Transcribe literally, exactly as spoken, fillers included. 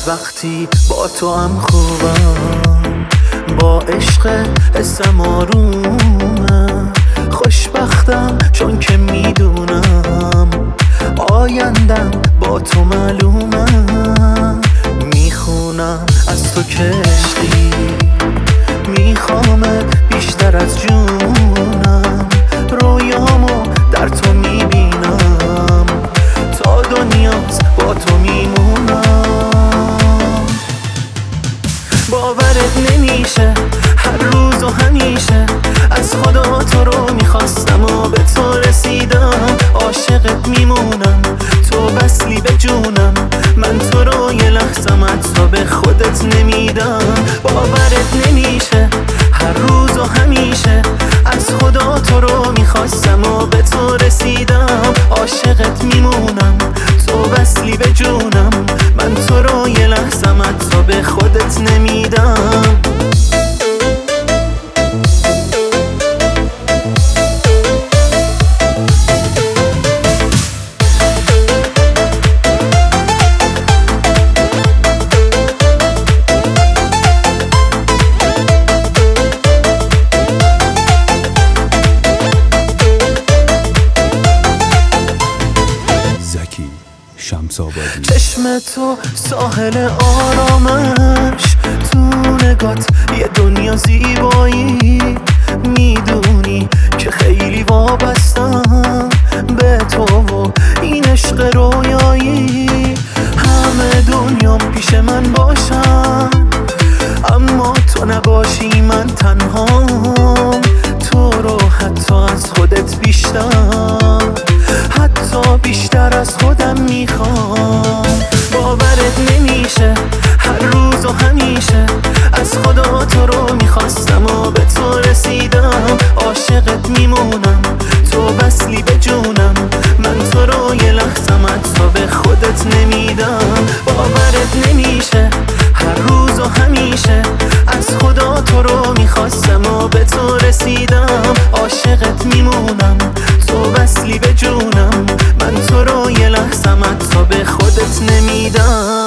وقتی با تو هم خوبم، با عشق حسم آرومم. خوشبختم چون که میدونم آیندم با تو معلومم. میخونم از تو که عشقی، میخوامت بیشتر از جونم. رویامو در تو میبینم، تا دنیاست با تو میمونم. باورت نمیشه هر روز و همیشه از خدا تو رو میخواستم و به تو رسیدم. عاشقت میمونم، تو وصلی به جونم. من تو رو یه لحظم حتی به خودت نمیدم. باورت نمیشه هر روز و همیشه از خدا تو رو میخواستم و به تو رسیدم. عاشقت میمونم، تو وصلی به جونم. من تو رو یه لحظم حتی به خودت نمیدم. چشم تو ساحل آرامش، تو نگات یه دنیا زیبایی. میدونی که خیلی وابستم به تو و این عشق رویایی. همه دنیام پیش من باشن اما تو نباشی من تنهام. تو رو حتی از خودت بیشتر، حتی بیشتر از خودم میخوام. باورت نمیشه هر روز و همیشه از خدا تو رو میخواستم و به تو رسیدم. عاشقت میمونم، تو وصلی به جونم. من تو رو یه لحظم حتی به خودت نمیدم. باورت نمیشه هر روز و همیشه از خدا تو رو میخواستم و به تو رسیدم. عاشقت میمونم، تو وصلی به جونم. من تو رو یه لحظم حتی به خودت نمیدم.